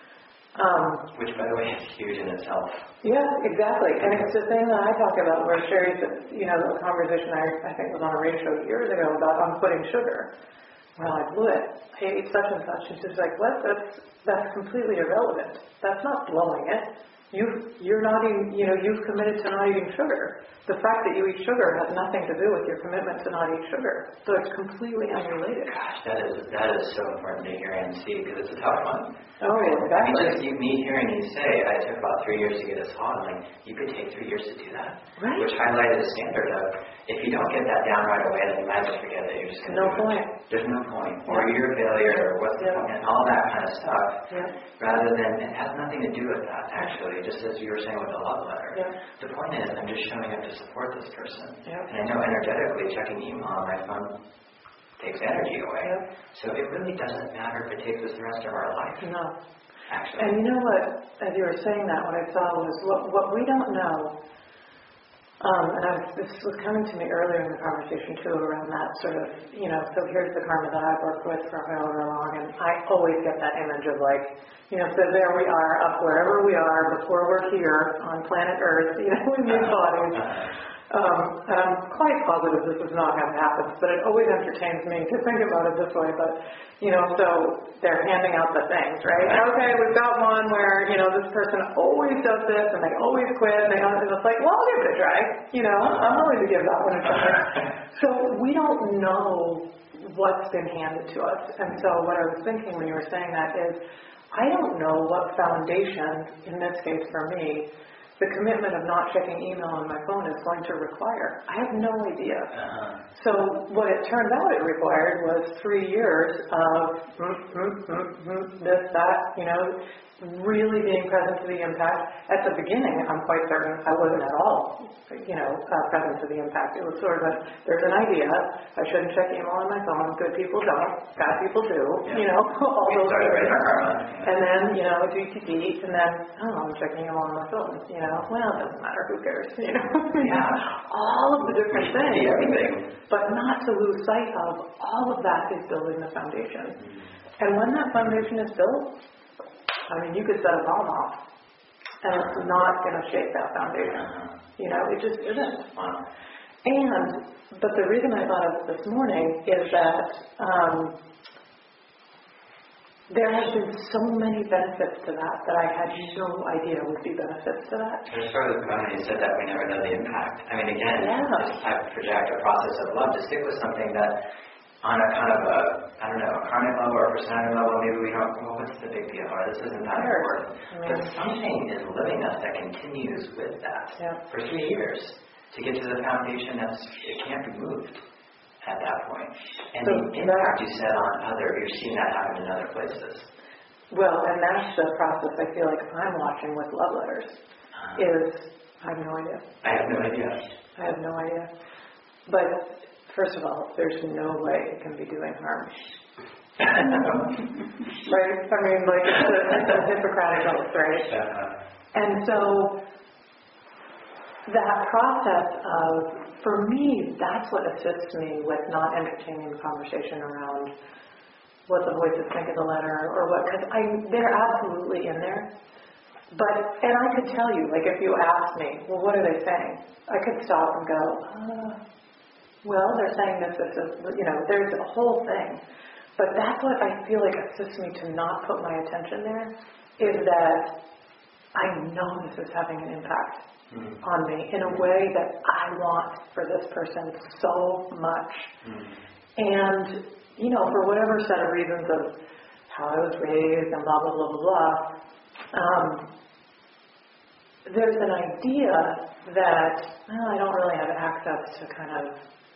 Um, Which, by the way, is huge in itself. yeah, exactly. And it's the thing that I talk about where Sherry said, you know, a conversation I, I think was on a radio show years ago about unputting sugar. Well, I blew it. I ate such and such. And she's like, what? That's, that's completely irrelevant. That's not blowing it. You've, you're not eating, you know, you've committed to not eating sugar. The fact that you eat sugar has nothing to do with your commitment to not eat sugar. So it's completely unrelated. Gosh, that is that is so important to hear and see because it's a tough one. Oh, I mean, exactly. just you, me hearing you say, I took about three years to get this on, like, you could take three years to do that? Right. Which highlighted the standard of, if you don't get that down right away, then you might as well forget it. You're just going to No do point. It. There's no point. Or you're a failure, or what's the Yeah. point, and all that kind of stuff. Yeah. Rather than, it has nothing to do with that, actually, just as you were saying with the love letter. Yeah. The point is, I'm just showing up to support this person. Yeah. And I know energetically, checking email on my phone takes energy away. Yeah. So it really doesn't matter if it takes us the rest of our life, No. actually. And you know what, as you were saying that, what I saw was what, what we don't know Um, and I was, this was coming to me earlier in the conversation too around that sort of, you know, so here's the karma that I've worked with for however long, and I always get that image of like, you know, so there we are up wherever we are before we're here on planet Earth, you know, in these bodies. Um, and I'm quite positive this is not how it happens, but it always entertains me to think about it this way. But, you know, so they're handing out the things, right? Okay, we've got one where, you know, this person always does this and they always quit and they and it's like, well, I'll give it a try. You know, I'm willing to give that one a try. So we don't know what's been handed to us. And so what I was thinking when you were saying that is, I don't know what foundation, in this case for me, the commitment of not checking email on my phone is going to require. I have no idea. Uh-huh. So what it turned out it required was three years of mm, mm, mm, mm, this, that, you know, really being present to the impact. At the beginning, I'm quite certain I wasn't at all, you know, uh, present to the impact. It was sort of a, there's an idea, I shouldn't check email on my phone, good people don't, bad people do, Yeah. you know, all We those started things. right our karma. And then, you know, do to deet, and then, oh, I'm checking email on my phone, you know, well, it doesn't matter, who cares, you know. Yeah. All of the different We see things. everything. But not to lose sight of all of that is building the foundation. And when that foundation is built, I mean, you could set a bomb off, and it's not going to shake that foundation. You know, it just isn't. Wow. And, but the reason I thought of it this morning is that um, there have been so many benefits to that that I had no idea would be benefits to that. There's sort of when you said that we never know the impact. I mean, again, Yeah. just I project a process of love to stick with something that on a kind of a, I don't know, a karmic level or a personality level, maybe we don't, well, what's the big deal? Or this isn't that Sure. important. Yeah. But something is living us that continues with that Yeah. for three years to get to the foundation that's, it can't be moved at that point. And So the that- impact you said on other, you're seeing that happen in other places. Well, and that's the process I feel like I'm watching with love letters, Uh, is I have no idea. I have no idea. I have no idea. But first of all, there's no way it can be doing harm. Right? I mean, like, it's a, it's a Hippocratic oath, right? Uh, And so that process of, for me, that's what assists me with not entertaining the conversation around what the voices think of the letter or what, because I they're absolutely in there. But, and I could tell you, like if you asked me, well, what are they saying? I could stop and go, uh, well, they're saying this, this is, you know, there's a whole thing. But that's what I feel like assists me to not put my attention there, is that I know this is having an impact mm. on me in a way that I want for this person so much. Mm. And, you know, for whatever set of reasons of how I was raised and blah, blah, blah, blah, blah, um, there's an idea that, well, I don't really have access to kind of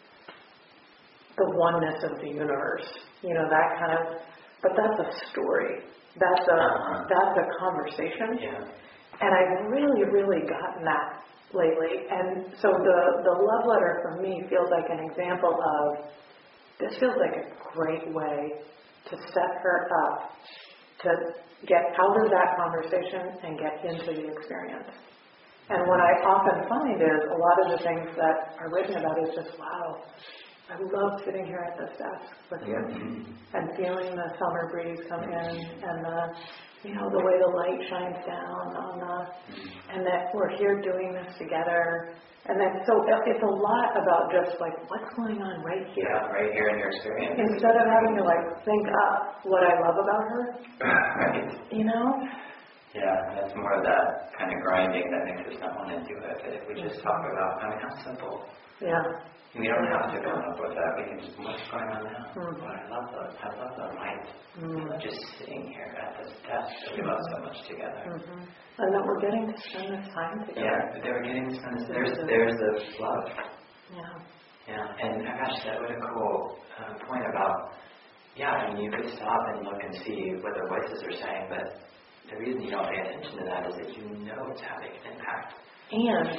the oneness of the universe, you know, that kind of, but that's a story. That's a, Uh-huh. that's a conversation. Yeah. And I've really, really gotten that lately. And so the, the love letter for me feels like an example of, this feels like a great way to set her up to get out of that conversation and get into the experience. And what I often find is a lot of the things that are written about is just, wow, I love sitting here at this desk with you Mm-hmm. and feeling the summer breeze come in and the, you know, the way the light shines down on the, and that we're here doing this together. And then, so it's a lot about just like, what's going on right here? Yeah, right here in your experience. Instead of having to like think up what I love about her, Right. you know? Yeah, that's more of that kind of grinding that makes us not want to do it. But if we just talk about, I mean, how simple. Yeah. We don't have to come up with that. We can just, what's going on now? Mm. Well, I love the, I love the light. Mm. Just sitting here at this desk that we love so much together. Mm-hmm. And that we're getting to spend this time together. Yeah, but they were getting to spend this, there's, there's the love. Yeah. Yeah, and gosh, that was a cool uh, point about, yeah, I mean, you could stop and look and see what the voices are saying, but the reason you don't pay attention to that is that you know it's having an impact. And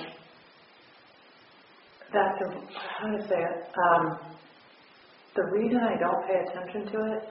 that's, a, how to say it, um, the reason I don't pay attention to it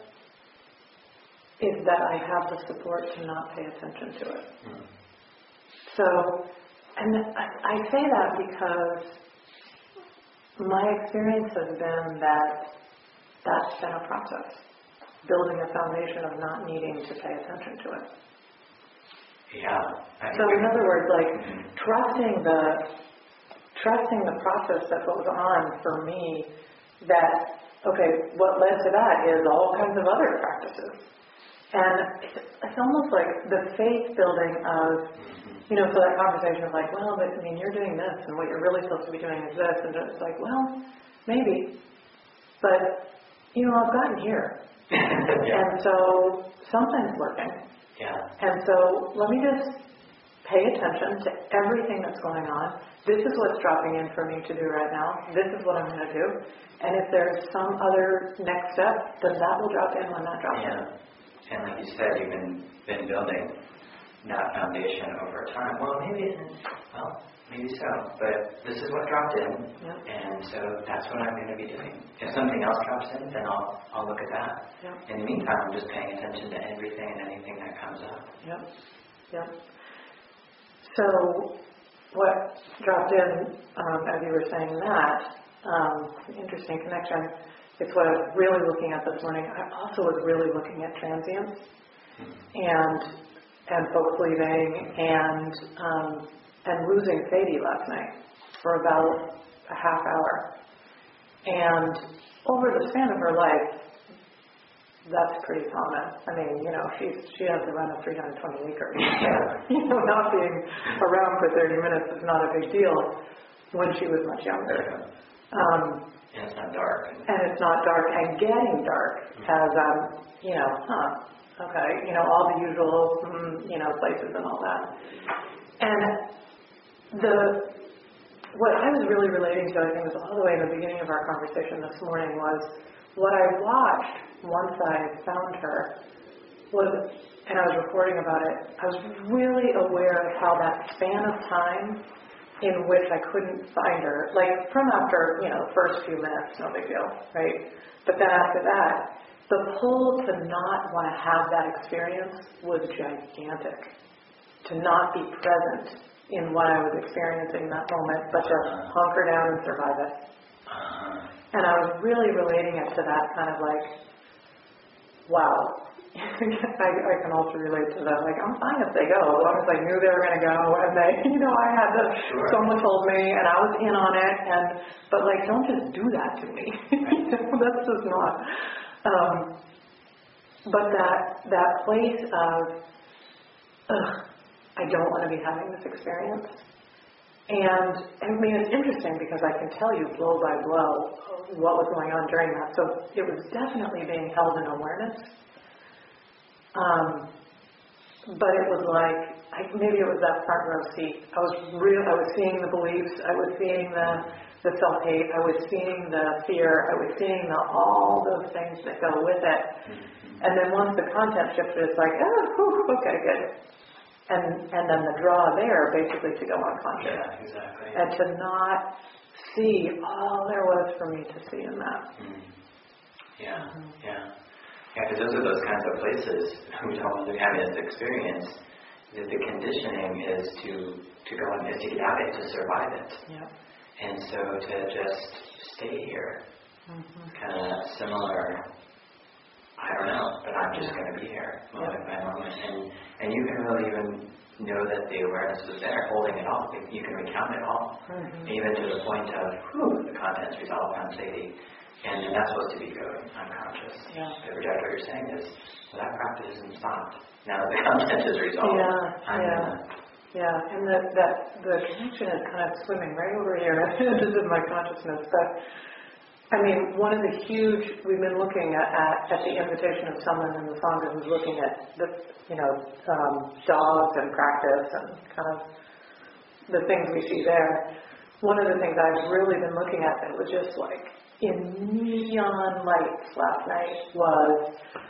is that I have the support to not pay attention to it. Mm. So and I, I say that because my experience has been that that's been a process, building a foundation of not needing to pay attention to it. Yeah. I So in other words, like Mhm. trusting the trusting the process that goes on for me, that, okay, what led to that is all kinds of other practices. And it's, it's almost like the faith building of, you know, so that conversation of like, well, but I mean, you're doing this, and what you're really supposed to be doing is this, and it's like, well, maybe, but, you know, I've gotten here. yeah. And so something's working. Yeah. And so let me just pay attention to everything that's going on. This is what's dropping in for me to do right now. This is what I'm going to do. And if there's some other next step, then that will drop in when that drops in. Yeah. And like you said, you've been, been building that foundation over time. Well, maybe it isn't. Well, maybe so. But this is what dropped in. Yep. And so that's what I'm going to be doing. If something else drops in, then I'll, I'll look at that. Yep. In the meantime, I'm just paying attention to everything and anything that comes up. Yep. Yep. So what dropped in um, as you were saying that, um, interesting connection. It's what I was really looking at this morning. I also was really looking at transience and and folks leaving and um, and losing Sadie last night for about a half hour. And over the span of her life, that's pretty common. I mean, you know, she she has the run of three hundred twenty acres. You know, not being around for thirty minutes is not a big deal when she was much younger. Um, And it's not dark. and it's not dark and getting dark has, um, you know, huh, okay, you know, all the usual, mm, you know, places and all that. And the, what I was really relating to, I think was all the way in the beginning of our conversation this morning, was what I watched once I found her was, and I was reporting about it, I was really aware of how that span of time in which I couldn't find her, like from after, you know, the first few minutes, no big deal, right? But then after that, the pull to not want to have that experience was gigantic. To not be present in what I was experiencing in that moment, but to hunker down and survive it. And I was really relating it to that kind of like, wow. I, I can also relate to that. Like, I'm fine if they go, as long as I knew they were going to go, and they, you know, I had to. Sure. Someone told me, and I was in on it. And but like, don't just do that to me. You know, that's just not. Um, but that that place of, ugh, I don't want to be having this experience. And I mean, it's interesting because I can tell you blow by blow what was going on during that. So it was definitely being held in awareness. Um, but it was like, I, maybe it was that front row seat. I was real. I was seeing the beliefs. I was seeing the the self-hate. I was seeing the fear. I was seeing the, all those things that go with it. And then once the content shifted, it's like, oh, whew, okay, good. And and then the draw there, basically, to go unconscious. Yeah, exactly. And to not see all there was for me to see in that. Mm. Yeah, mm-hmm. yeah. Yeah, because those are those kinds of places we don't want to be having this experience. That the conditioning is to, to go and is to get out of it, to survive it. Yep. And so to just stay here, Mm-hmm. kind of similar, I don't know, but I'm just going to be here moment Yep. by moment. And, and you can really even know that the awareness was there, holding it all. You can recount it all, Mm-hmm. even to the point of, whew, the contents resolved on Sadie. And then that's supposed to be going unconscious. Yeah. The reject what you're saying is, well, that practice isn't stopped. Now that the content is resolved, Yeah, I'm yeah. gonna, Yeah, and that, that the connection is kind of swimming right over here into my consciousness. But, I mean, one of the huge, we've been looking at, at, at the invitation of someone in the Sangha who's looking at, the, you know, um, dogs and practice and kind of the things we see there. One of the things I've really been looking at that was just like in neon lights last night was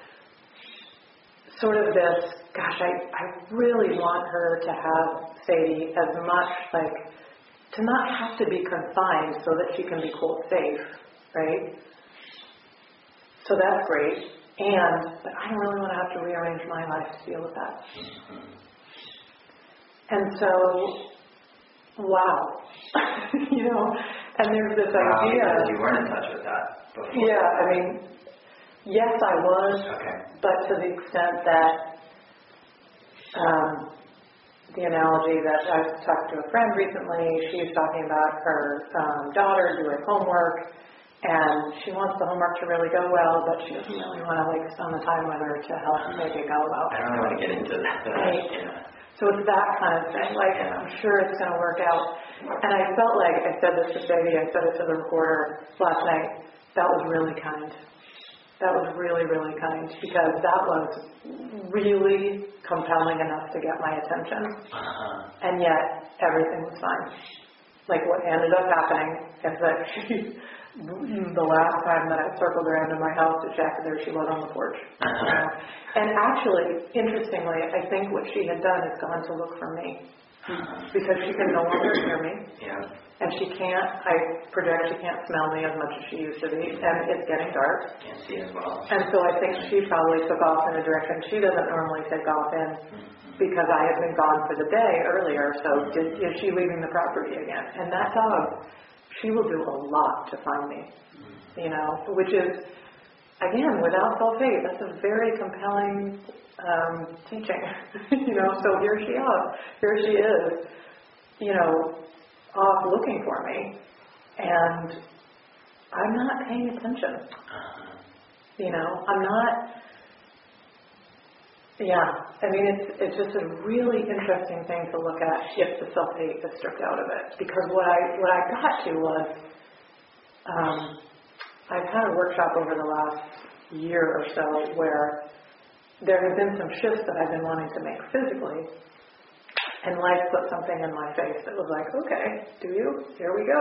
sort of this, gosh, I, I really want her to have Sadie as much like, to not have to be confined so that she can be quote safe, right? So that's great. And, but I don't really want to have to rearrange my life to deal with that. And so wow, you know, and there's this Wow, idea. because you weren't in touch with that before. Yeah, I mean, yes, I was, Okay. but to the extent that um, the analogy that I talked to a friend recently, she's talking about her um, daughter doing homework, and she wants the homework to really go well, but she doesn't really want to like spend the time with her to help make it go well. I don't really want to get into that. Right. Yeah. So it's that kind of thing, like, I'm sure it's going to work out. And I felt like, I said this to Sadie, I said it to the reporter last night, that was really kind. That was really, really kind, because that was really compelling enough to get my attention. Uh-huh. And yet, everything was fine. Like, what ended up happening is that she, the last time that I circled around in my house to check there, she was on the porch. Uh-huh. And actually, interestingly, I think what she had done is gone to look for me. Because she can no longer hear me. Yeah. And she can't, I project she can't smell me as much as she used to be. And it's getting dark. Can't see as well. And so I think she probably took off in a direction she doesn't normally take off in, because I had been gone for the day earlier. So did, is she leaving the property again? And that dog, she will do a lot to find me, you know, which is, again, without self-hate, that's a very compelling um, teaching, you know. So here she is, here she is, you know, off looking for me, and I'm not paying attention, Uh-huh. you know, I'm not, yeah, I mean, it's it's just a really interesting thing to look at if the self-hate is stripped out of it, because what I, what I got to was, um, I've had a workshop over the last year or so where there have been some shifts that I've been wanting to make physically, and life put something in my face that was like, okay, do you? Here we go.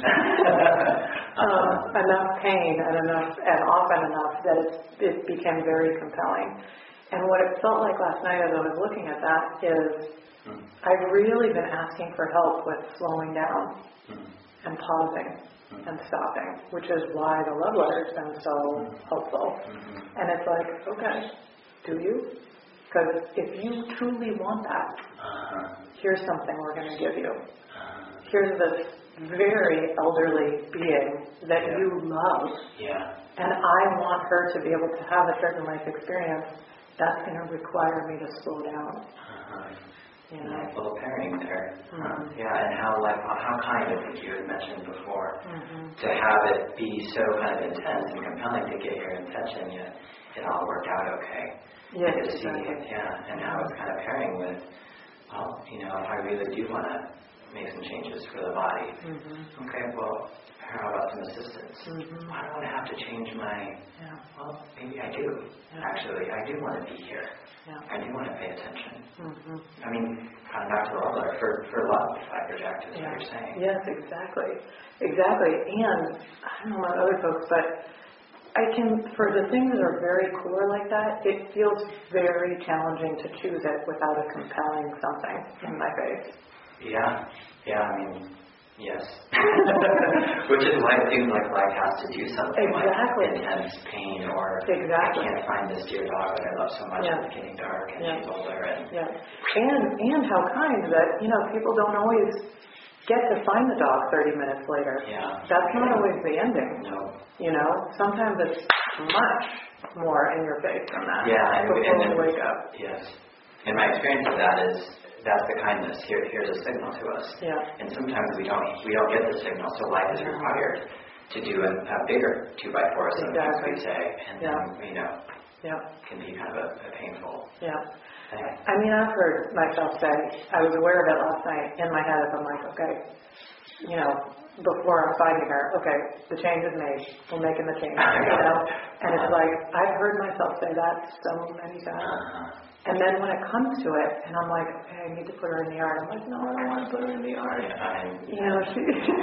um, enough pain and enough, and often enough that it, it became very compelling. And what it felt like last night as I was looking at that is I've really been asking for help with slowing down and pausing and stopping, which is why the love letter has been so helpful. And it's like, okay, do you? Because if you truly want that, Uh-huh. here's something we're going to give you. Uh-huh. Here's this very elderly being that Yeah. you love, Yeah. and I want her to be able to have a certain life experience. That's going to require me to slow down. Uh-huh. You know? Nice little pairing there. Mhm. Uh, yeah, and how like how kind I think you had mentioned before Mhm. to have it be so kind of intense and compelling to get your attention, yet it all worked out okay. Yes, And to see exactly. it, yeah, and how it's kind of pairing with, well, you know, if I really do want to make some changes for the body, Mhm. okay, well, how about some assistance? Mhm. I don't want to have to change my, Yeah. well, maybe I do. Yeah. Actually, I do want to be here. Yeah. I do want to pay attention. Mhm. I mean, kind of back to the love letter, for, for love, I project, is Yeah. what you're saying. Yes, exactly. Exactly. And I don't know about other folks, but I can, for the things that are very core like that, it feels very challenging to choose it without a compelling something in my face. Yeah, yeah, I mean, yes. Which is why it seems like life has to do something Exactly. like intense pain, or Exactly. I can't find this dear dog that I love so much, Yeah. and it's getting dark and Yeah. she's older and Yeah. And, and how kind that, you know, people don't always get to find the dog thirty minutes later. yeah. That's not always the ending. No. You know, sometimes it's much more in your face than that. Yeah, and, before and you then, wake up. yes. And my experience of that is that's the kindness. Here, here's a signal to us. Yeah. And sometimes we don't we don't get the signal, so life is required to do a, a bigger two by four, sometimes Exactly. we say, and Yeah. then you know Yeah. can be kind of a, a painful Yeah. thing. I mean, I've heard myself say, I was aware of it last night in my head. I'm like, okay, you know, before I'm finding her, okay, the change is made. We're making the change, you know? And it's like, I've heard myself say that so many times. Uh-huh. And then when it comes to it, and I'm like, okay, I need to put her in the yard. I'm like, no, I don't want to put her in the yard. Yeah, I'm- You know, she,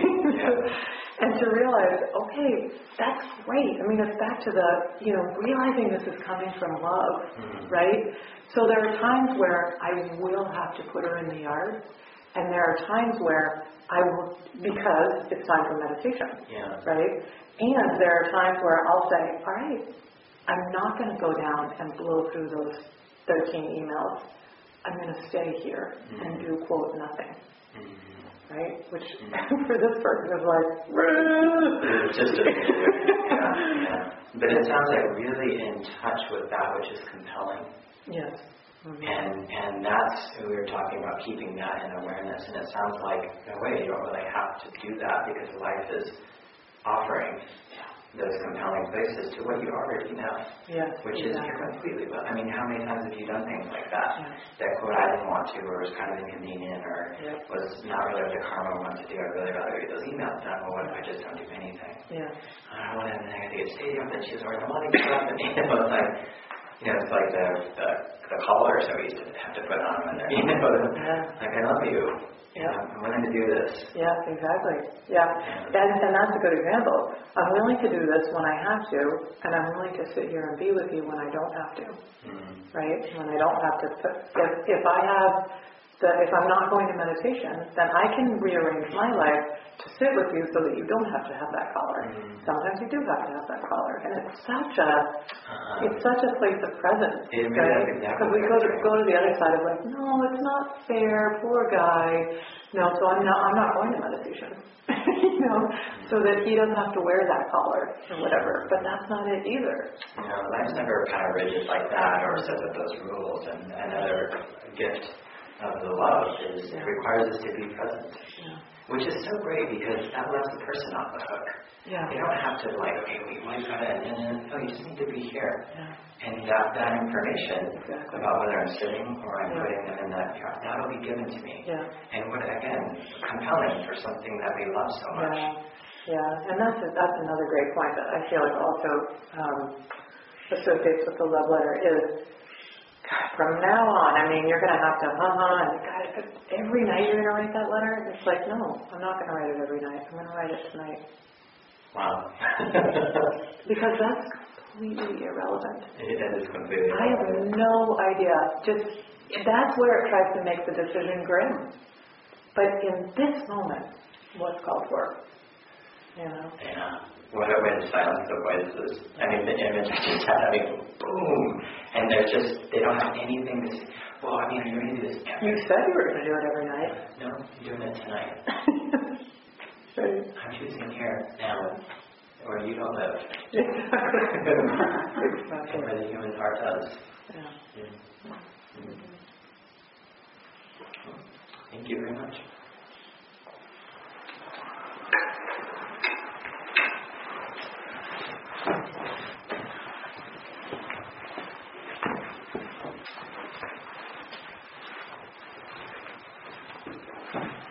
Yeah. and to realize, okay, that's great. I mean, it's back to the, you know, realizing this is coming from love, Mhm. right? So there are times where I will have to put her in the yard, and there are times where I will, because it's time for meditation, Yeah. right? And there are times where I'll say, all right, I'm not going to go down and blow through those thirteen emails. I'm going to stay here and do, quote, nothing. Mhm. right? Which for this person is like, It's just a, yeah, yeah. But it sounds like really in touch with that which is compelling. yes. Mm-hmm. And and that's, we were talking about keeping that in awareness, and it sounds like, in a way, you don't really have to do that because life is offering those compelling places to what you already know. Yes, which exactly. is completely, well, I mean, how many times have you done things like that? Yeah. That quote I didn't want to, or was kind of inconvenient, or Yep. was not really what the karma wanted to do. I'd really rather get those emails done. Well, what if I just don't do anything? Yeah. I don't want to, I got to get stadium, then she's already money stuff, and you know, it's like, you know, it's like the, the, the collars that we used to have to put on when they're, you know, Yeah. like, I love you. Yeah. I'm willing to do this. Yeah, exactly. Yeah, and, and that's a good example. I'm willing to do this when I have to, and I'm willing to sit here and be with you when I don't have to, Mm-hmm. right? When I don't have to put, if, if I have, the, if I'm not going to meditation, then I can rearrange my life to sit with you so that you don't have to have that collar. Mm-hmm. Sometimes you do have to have that collar, and it's such a, Uh-huh. it's such a place of presence, It really right? is exactly Because we go to right. go to the other side of like, no, it's not fair, poor guy. No, so I'm not I'm not going to meditation. you know, so that he doesn't have to wear that collar or whatever. But that's not it either. You know, life's never kind of rigid like that or sets up those rules. And another gift of the love is it requires us to be present, Yeah. which is so great because that lets the person off the hook. Yeah. You don't have to like, okay, wait, why got it? And then, no, you just need to be here. Yeah. And that, that information Exactly. about whether I'm sitting or I'm Yeah. putting them in that jar, that'll be given to me. Yeah. And what, again, compelling for something that we love so much. Yeah. Yeah. And that's a, that's another great point that I feel like also um, associates with the love letter is God, from now on, I mean, you're going to have to, uh-huh, and God, every night you're going to write that letter? It's like, no, I'm not going to write it every night. I'm going to write it tonight. Wow. Because that's completely irrelevant. It is completely I have no idea. Just, that's where it tries to make the decision grim. But in this moment, what's called for? You know? Yeah. What a way to silence the voices. I mean, the image I just had, I mean, boom. And they're just, they don't have anything to say. Well, I mean, are you going to do this every You said you were going to do it every night. No, I'm doing it tonight. Right. I'm choosing here, now, where you don't live. Exactly. And Exactly. where the human heart does. Yeah. Yeah. Mm. Thank you very much. Thank you.